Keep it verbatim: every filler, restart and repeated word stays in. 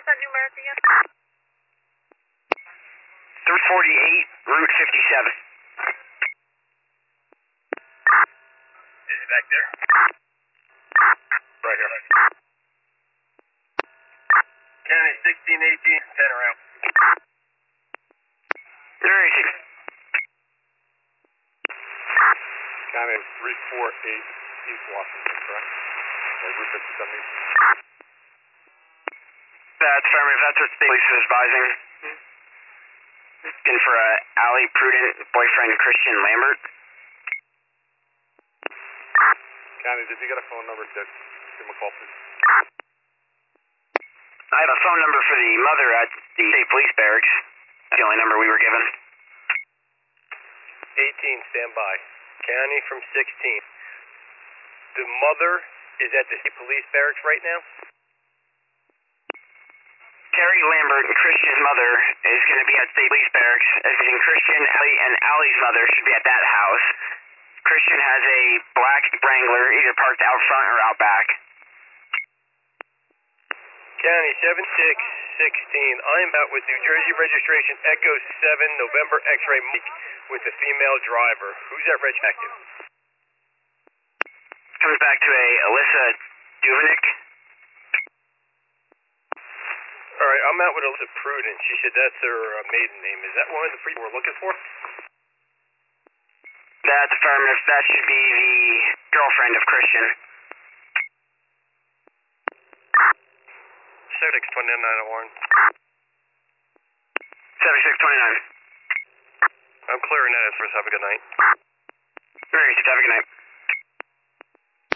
that numeric again? three forty-eight, Route fifty-seven. Is it back there? Right here. County sixteen eighteen, ten around. Where is he? County three forty-eight, East Washington, correct? Or Route fifty-seven. That's affirmative. That's what state police is advising. Looking for a Allie Prudent boyfriend Christian Lambert. County, did you get a phone number to give him a call, please? I have a phone number for the mother at the state police barracks. That's the only number we were given. eighteen, stand by. County from sixteen. The mother is at the state police barracks right now? Terry Lambert, Christian's mother, is going to be at state police barracks. As in Christian, Allie, and Allie's mother should be at that house. Christian has a black Wrangler, either parked out front or out back. County seven six sixteen. I'm out with New Jersey registration Echo seven November X-ray Mike with the female driver. Who's that reg active? Comes back to a Alyssa Duvenick. All right, I'm out with Alyssa Prudent. She said that's her uh, maiden name. Is that one of the people we're looking for? That's affirmative. That should be the girlfriend of Christian. seventy-six twenty-nine Warren. seventy-six twenty-nine. I'm clearing that for us. Have a good night. Very good. Have a good night.